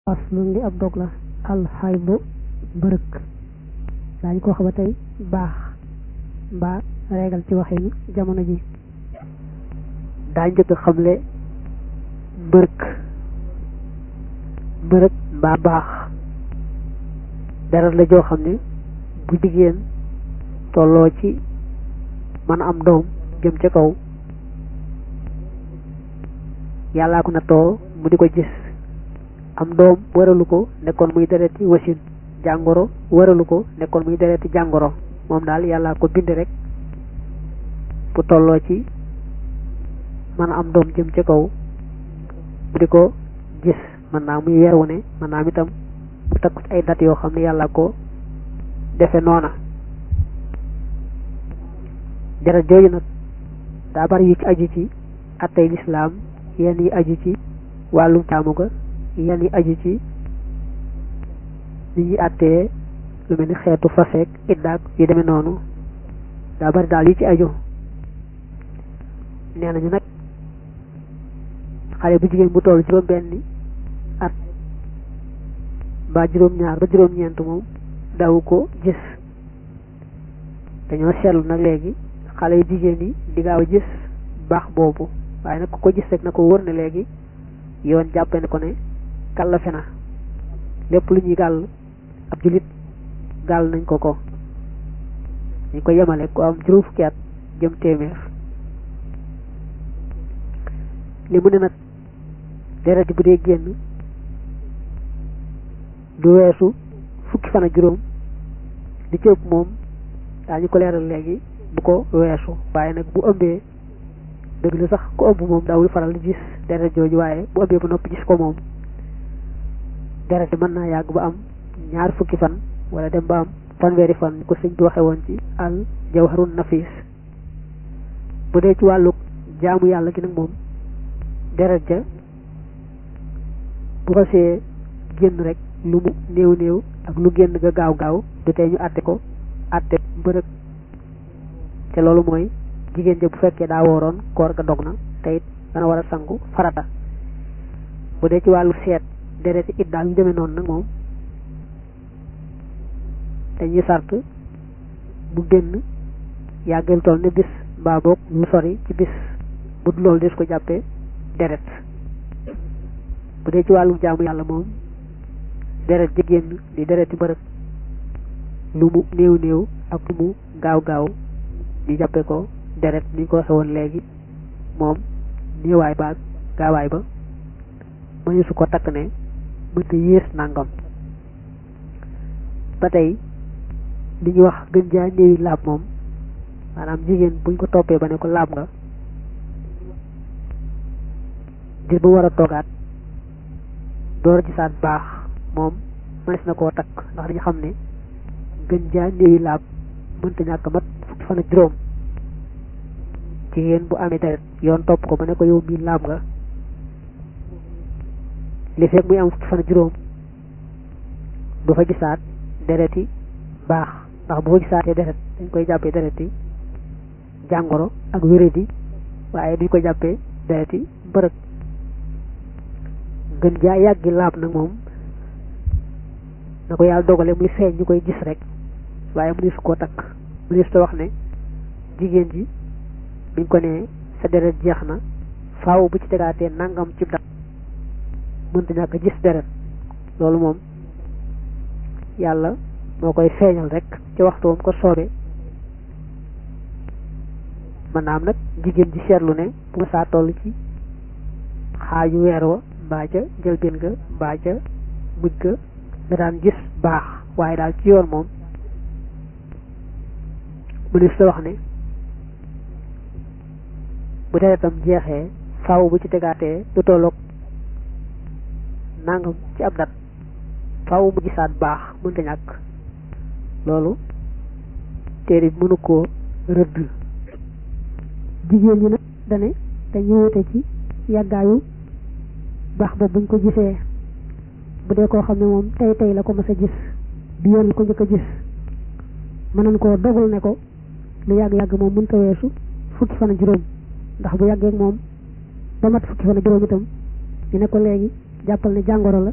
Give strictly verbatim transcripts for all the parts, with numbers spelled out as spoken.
aslun li ab dog la alxaydu bërëk daañu ko wax ba tey baax mbaa reegal ci waxinu jamono ji daa njëkk xamle mbërëk mbërëk mbaa baax deret la joo xam ne bu jigéen tolloo ci mën a am doom jëm ca kaw yàllaa ko nattoo mu di ko gis am doom waralu ko nekkoon muy dereti wasin jàngoro waralu ko nekkoon muy dereti jàngoro moom daal yàllaa ko bind rek bu tolloo ci mën a am doom jëm ca kaw mu di ko gis mën naa muy weer wu ne mën naa am itam mu takku ci ay dat yoo xam ne yàllaa ko defe noona deret jooju nag daa bari yu ci aju ci attey lislaam yenn yi aju ci wàllum jaamu ga yenn yi aju ci ni ñuy attee lu mel ni xeetu faseek iddaak yu demee noonu daa bari daal yu ci aju nee nañu nag xale bu jigéen bu toll juróom benni at ba juróom ñaar ba juróom ñeent moom daw ko gis dañoo seetlu nag léegi xale yu jigéen yi di gaaw a gis baax boobu waaye nag ku ko gis rek na ko wóor ne léegi yoon jàppe ne ko ne kàllafe na lépp lu ñuy gàll ab julit gàll nañ ko ko dañ ko yemale ku am juróom fukki at jëm téeméer li mu ne nag deret bu dee génn du weesu fukki fan ak juróom di ci ëpp moom daañu ko leeral léegi bu ko weesu waaye nag bu ëmbee dëgg la sax ku ëmb moom daawul faral di gis deret jooju waaye bu ëmbee ba noppi gis ko moom deret mën naa yàgg ba am ñaar fukki fan wala dem ba am fanweeri fan ni ko sëñ bi waxe woon ci al jawharun nafis bu dee ci wàllu jaamu yàlla gi nag moom deret ja bu xasee génn rek lu mu néew néew ak lu génn ga gaaw gaaw du tee ñu àtte ko àtte mbërëg te loolu mooy jigéen ja bu fekkee daa wooroon koor ga dog na te it dana war a sangu farata bu dee ci wàllu seet dereti it daal ñu demee noonu nag moom dañuy sart bu génn yàggeel toll ne bis mbaa boog lu sori ci bis bu dul loolu des ko jàppee deret bu dee ci wàllu jaamu yàlla moom deret ji génn di dereti mbërëg lu mu néew néew ak lu mu gaaw gaaw ñu jàppe ko deret ni ñu ko waxe woon léegi moom néewaay ba ak gaawaay ba mënu su ko takk ne mënta yées nangam ba tey li ñuy wax gën jaa néewi laab moom maanaam jigéen buñ ko toppee ba ne ko laab nga dir ba war a toogaat door a gisaat baax moom mënees na koo takk ndax dañu xam ne gën jaa néewi laab mënta ñàkk mat fukki fan ak juróom jigéen bu amee deret yoon topp ko ba ne ko yow mii laab nga li fekk muy am fukki fan ak juróom du fa gisaat dereti baax ndax bu fa gisaatee deret dañ koy jàppee dereti jàngoro ak wéradi waaye duñ ko jàppee dereti bërëg gën jaa yàggi laab nag moom na ko yàlla dogale muy feeñ ñu koy gis rek waaye mu ni su koo takk mu ni su ta wax ne jigéen ji biñ ko nee sa deret jeex na faaw bu ci tegaatee nangam ci dat mënta ñàkk gis deret loolu moom yàlla moo koy feeñal rek ci waxtu wam ko soobee maanaam nag jigéen ji seetlu ne bu ma saa toll ci xaaju weer wa mbaa ca njëlbéen ga mbaa ca mujj ga da daan gis baax waaye daal ci yoon moom mënees sa wax ne bu deretam jeexee faaw bu ci tegaatee du tolloog nangam ci ab dat faaw mu gisaat baax mënta ñàkk loolu téere bi mënu koo rëdd jigéen ñi nag dane dañu wute ci yàggaayu baax ba buñ ko gisee bu dee koo xam ne moom tey tey la ko mas a gis bi yoon la ko njëkk a gis mën nañ koo dogal ne ko lu yàgg-yàgg moom mënta weesu fukki fan ak juróom ndax bu yàggee moom ba mat fukki fan ak juróom itam ñu ne ko léegi jàppal ne jàngoro la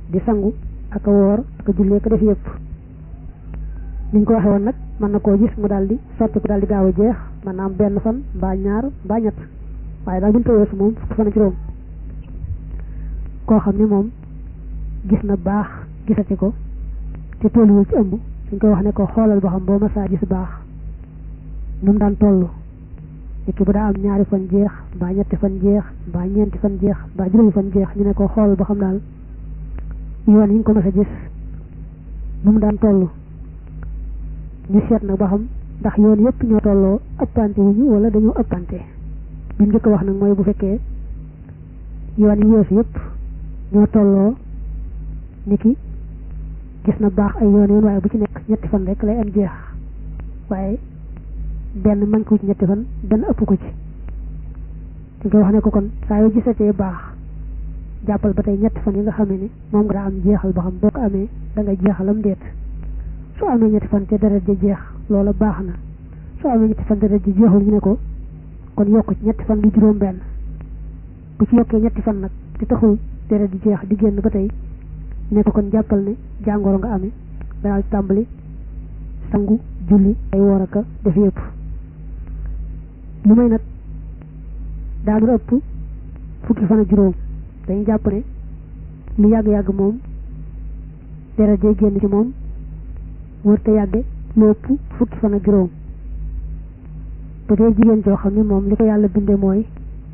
di sangu ak a woor ak a jullee ko def yëpp niñ ko waxee woon nag mën na koo gis mu daal di sotti ko daal di gaaw a jeex mën naa am benn fan mbaa ñaar mbaa ñett waaye daal buñu ko weesu moom fukki fan ak juróom koo xam ne moom gis na baax gisati ko te tolluwul ci ëmb dañ koy wax ne ko xoolal ba xam boo masaa gis baax nu mu daan toll nit ki bu daa am ñaari fan jeex mbaa ñetti fan jeex mbaa ñeenti fan jeex mbaa juróomi fan jeex ñu ne ko xoolal ba xam daal yoon yi ñu ko mas a gis nu mu daan toll ñu seet nag ba xam ndax yoon yëpp ñoo tolloo ëppante wuñu wala dañoo ëppante bi mu njëkk wax nag mooy bu fekkee yoon yi weesu yëpp ñoo tolloo ni ki gis na baax ay yoon yoon waaye bu ci nekk ñetti fan rek lay am jeex waaye benn man ko ci ñetti fan benn ëpp ko ci dañ koy wax ne ko kon saa yoo gisatee baax jàppal ba tey ñetti fan yi nga xamee ni moom nga daa am jeexal ba xam boo ko amee da nga jeexalam déet soo amee ñetti fan te deret ji jeex loola baax na soo amee ñetti fan deret ji jeexul ñu ne ko kon yokk ci ñetti fan bi juróom benn bu ci yokkee ñetti fan nag te taxul deret ji jeex di génn ba tey ne ko kon jàppal ne jàngoro nga amee nga daal tàmbali sangu julli ay woor aka def yëpp lu may nag daa du ëpp fukki fan ak juróom dañuy jàpp ne lu yàgg-yàgg moom deret jay génn ci moom wër te yàgge lu ëpp fukki fan ak juróom bu dee jigéen joo xam ne moom li ko yàlla binde mooy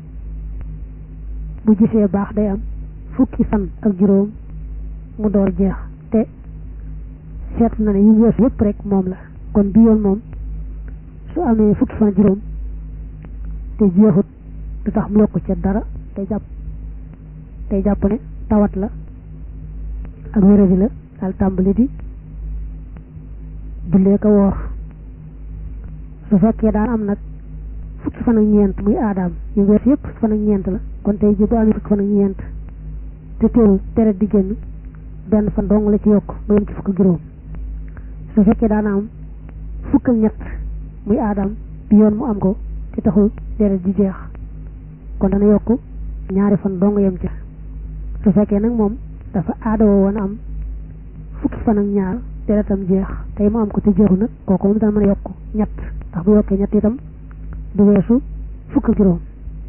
bu gisee baax day am fukki fan ak juróom mu door jeex te seetlu na ne yu weesu yëpp rek moom la kon bi yoon moom su amee fukki fan ak juróom te jeexut du tax mu yokk ca dara tey jàpp tey jàpp ne tawat la ak wéradi la daal tàmbali di jullee ko woor su fekkee daan am nag fukki fan ak ñeent muy aadaam yu wees yëpp fukki fan ak ñeent la kon tey ji bu amee fukki fan ak ñeent te teewul deret di génn benn fan dong la ci yokk mu yem ci fukk ak juróom su fekkee daan am fukk ak ñett muy aadaam bi yoon mu am ko te taxul deret di jeex kon dana yokk ñaari fan dong yem ca su fekkee nag moom dafa aadawoo woon am fukki fan ak ñaar deretam jeex tey mu am ko te jeexu nag kooku moom dana mën a yokk ñett ndax bu yokkee ñett itam du weesu fukk ak juróom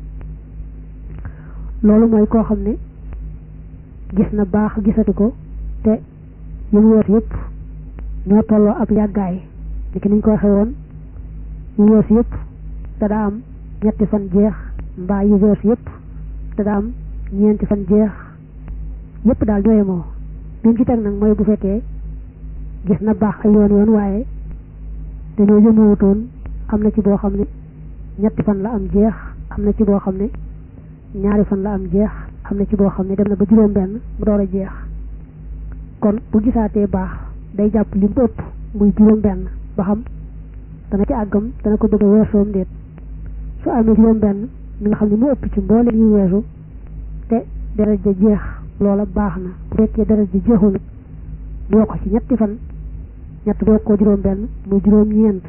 loolu mooy koo xam ne gis na baax gisati ko te yu mu weesu yëpp ñoo tolloo ab yàggaay li ki niñ ko waxee woon yu weesu yëpp da daa am ñetti fan jeex mbaa yu weesu yëpp da daa am ñeenti fan jeex yëpp daal ñooye moo bi mu ci teg nag mooy bu fekkee gis na baax ay yoon yoon waaye dañoo yëmawutoon am na ci boo xam ne ñetti fan la am jeex am na ci boo xam ne ñaari fan la am jeex am na ci boo xam ne dem na ba juróom benn mu door a jeex kon bu gisaatee baax day jàpp li mu ëpp muy juróom benn ba xam dana ci àggam dana ko bëgg a weesoom déet su amee juróom benn mi nga xam ne mu ëpp ci mboolem yu weesu te deret ja jeex loola baax na bu fekkee deret ja jeexul nag mu yokk ci ñetti fan ñett boo ko juróom benn muy juróom ñeent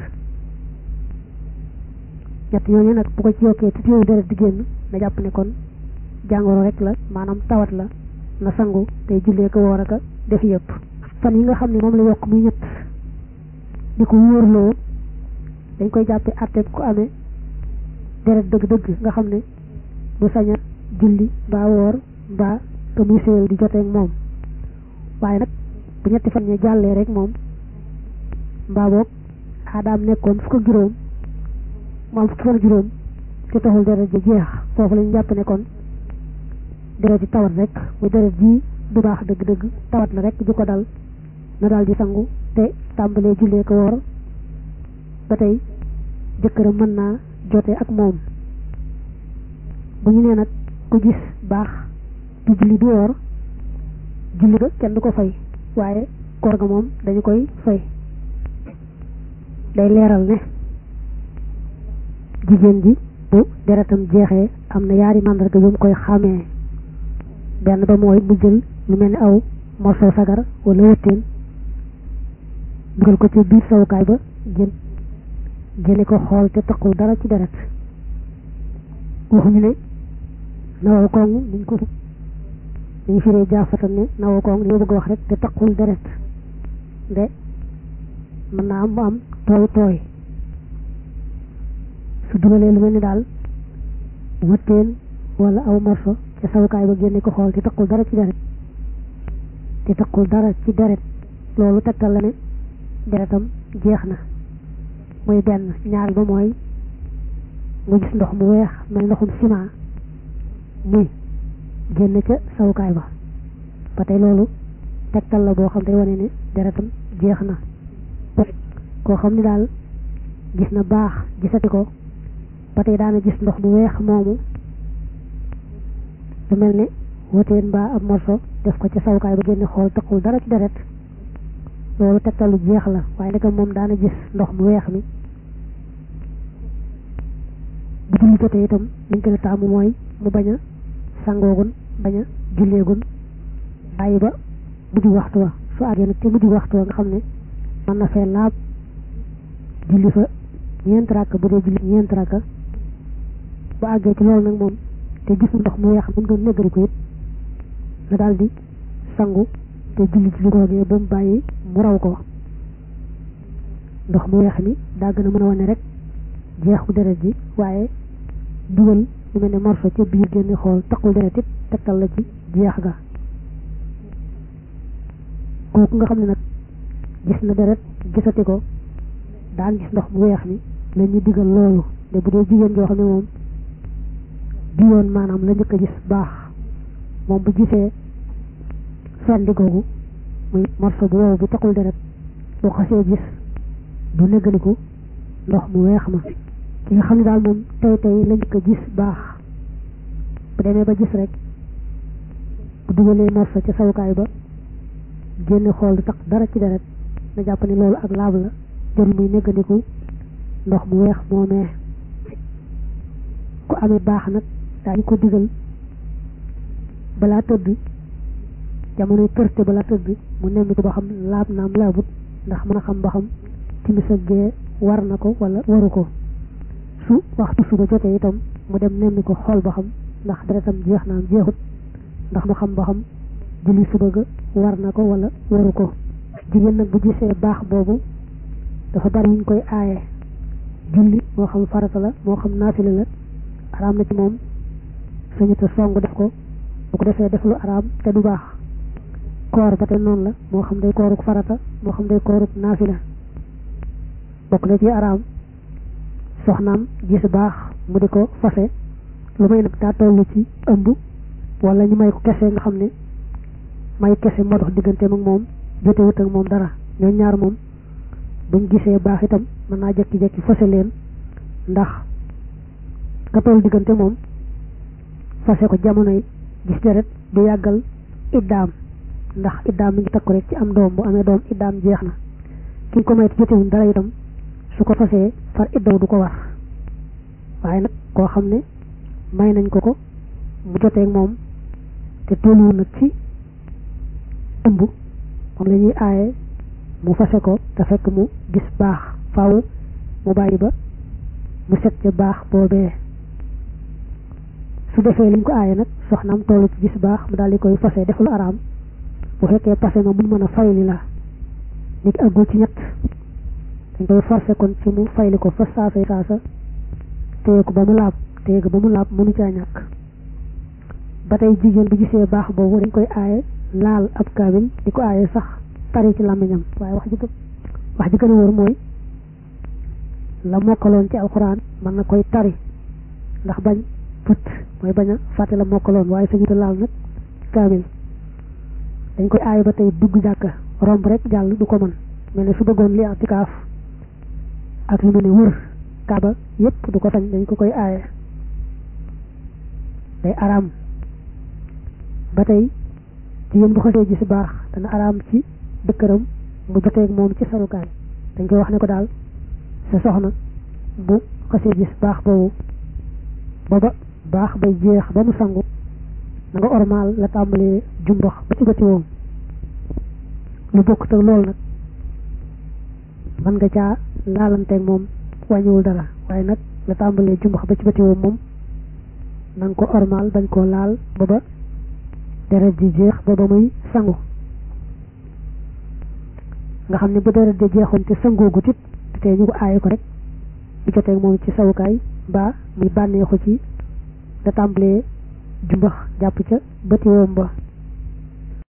ñett ñooñu nag bu ko ci yokkee te teewul deret di génn na jàpp ne kon jàngoro rek la maanaam tawat la na sangu tey jullee ko woor aka def yëpp fan yi nga xam ne moom la yokk muy ñett di ko wóorloo dañ koy jàppee àtteeb ko amee deret dëgg-dëgg nga xam ne du sañ a julli mbaa woor mbaa te muy séew di joteeg moom waaye nag bu ñetti fan ñi jàllee rek moom mbaa boog aadaam nekkoon fukk ak juróom mu am fukki fan juróom te taxul deret ji jeex foofu lañu jàpp ne kon deret ji tawat rek muy deret ji du baax dëgg-dëgg tawat la rek ju ko dal na daal di sangu te tàmbalee jullee ko woor ba tey jëkkëram mën naa jote ak moom bu ñu nee nag ku gis baax du julli du woor julli ga kenn du ko fay waaye koor ga moom dañu koy fay day leeral ne jigéen ji bu deretam jeexee am na yaari màndarga yu mu koy xàmmee benn ba mooy mu jël lu mel ni aw morso sagar wala wëtteen dugal ko ci biir sawukaay ba gén génne ko xool te taqul dara ci deret waxuñu ne na wow koŋ niñ ko dañu firee jaafatan ne nawa koong li ma bëgg wax rek te taqul deret de mën naa am mu am tooy tooy su dugalee lu mel ni daal wëtteen wala aw morso ca sawukaay ba génne ko xool te taqul dara ci deret te taqul dara ci deret loolu tegtal la ne deretam jeex na mooy benn. ñaar ba mooy nga gis ndox mu weex mel ndoxum ciment muy génne ca sawukaay ba ba tey loolu tegtal la boo xam te wane ne deretam jeex na. koo xam ni daal gis na baax gisati ko ba tey daana gis ndox mu weex moomu lu mel ne wëteen mbaa ab morso def ko ca sawukaay ba génne xool taqul dara ci deret loolu tegtalu jeex la. waaye nag moom daana gis ndox mu weex mi bu julli jotee itam liñ gën a taamu mooy mu bañ a sangoogun bañ a julleegun bàyyi ba mujj waxtu wa su àggee nag te mujj waxtu wa nga xam ne mën na fee laab julli fa ñeent rakka bu dee julli ñeent rakka bu àggee ci loolu nag moom te gisul ndox mu weex mën doon néggari ko it la daal di sangu te julli ci li googee ba mu bàyyi mu raw ko. ndox mu weex mi daa gën a mën a wane rek jeexu deret ji waaye dugal lu mel ne morso ca biir génne xool taqul deret it tegtal la ci jeex ga. kooku nga xam ne nag gis na deret gisati ko daan gis ndox mu weex mi la ñu digal loolu de bu dee jigéen joo xam ne moom bi yoon maanaam la njëkk a gis baax moom bu gisee fendi googu muy morso bu wow bi taqul deret boo xasee gis du négganiku ndox mu weex ma. ki nga xam ne daal moom tey tey la njëkk a gis baax bu demee ba gis rek bu dugalee morso ca sawukaay ba génne xool du tax dara ci deret na jàpp ni loolu ak laab la jël muy négganiku ndox mu weex moomee. ku amee baax nag daañu ko digal balaa tëdd jamonoy përte balaa tëdd mu nemmi ko ba xam laab naam laabut ndax mën a xam ba xam timis ak gee war na ko wala waru ko. su waxtu suba jotee itam mu dem nemmi ko xool ba xam ndax deretam jeex naam jeexut ndax mu xam ba xam julli suba ga war na ko wala waru ko. jigéen nag bu gisee baax boobu dafa bari ñu koy aaye julli moo xam farata la moo xam naafila la araam na ci moom sañu te song def ko bu ko defee def lu araam te du baax. koor ba te noonu la moo xam day kooruk farata moo xam day kooruk naafila bokk na ci araam soxnaam gis baax mu di ko fase lu may nag daa toll ci ëmb wala ñu may ko kese nga xam ne may kese moo dox digganteem ak moom jotewut ak moom dara ñooñu ñaar moom buñ gisee baax itam mën naa jekki-jekki fase leen ndax nga toll diggante moom fase ko jamonoy gis deret du yàggal iddaam ndax iddaam mi ngi takku rek ci am doom bu amee doom iddaam jeex na ki ko may jotewuñ dara itam su ko fasee far iddaw du ko war. waaye nag koo xam ne may nañ ko ko mu joteeg moom te tolluwu nag ci ëmb moom la ñuy aaye mu fase ko te fekk mu gis baax faaw mu bàyyi ba mu set ca baax boobee. su defee liñ ko aaye nag soxnaam tollu ci gis baax mu daal di koy fase def lu araam bu fekkee passé ma buñ mën a fayli la nit àggul ci ñett dañ koy forcé kon ci mu fayli ko fa saasa saasa téye ko ba mu laab téye ko ba mu laab mënu caa ñàkk. ba tey jigéen bu gisee baax boobu dañ koy aaye laal ab kaamil di ko aaye sax tari ci làmmiñam waaye wax ji wax ji gën a wóor mooy la mokkaloon ci alxuraan mën na koy tari ndax bañ put mooy bañ a fàtte la mokkaloon waaye sañu ta laal nag kaamil. dañ koy aaye ba tey dugg jàkka romb rek jàll du ko mën mel ne su bëggoon li i'tikaaf ak lu mu ne wër kaaba yépp du ko sañ dañ ko koy aaye. day araam ba tey jigéen bu xasee gis baax dana araam ci dëkkëram mu joteeg moom ci sarukaay dañ koy wax ne ko daal sa soxna bu xasee gis baax boobu booba baax bay jeex ba mu sangu na nga ormaal la tàmbalee jumbax ba ci bëti woom. lu bokk te loolu nag mën nga caa laalanteeg moom wàññiwul dara waaye nag la tàmbalee jumbax ba ci bëti woom moom na nga ko ormaal bañ koo laal ba ba deret ji jeex ba ba muy sangu nga xam ne bu deret ji jeexoon te sangoogut it te ñu ko aaye ko rek bu jotee moom ci sawukaay ba muy bànneexu ci da tàmbalee jumbax jàpp ca bëti woom ba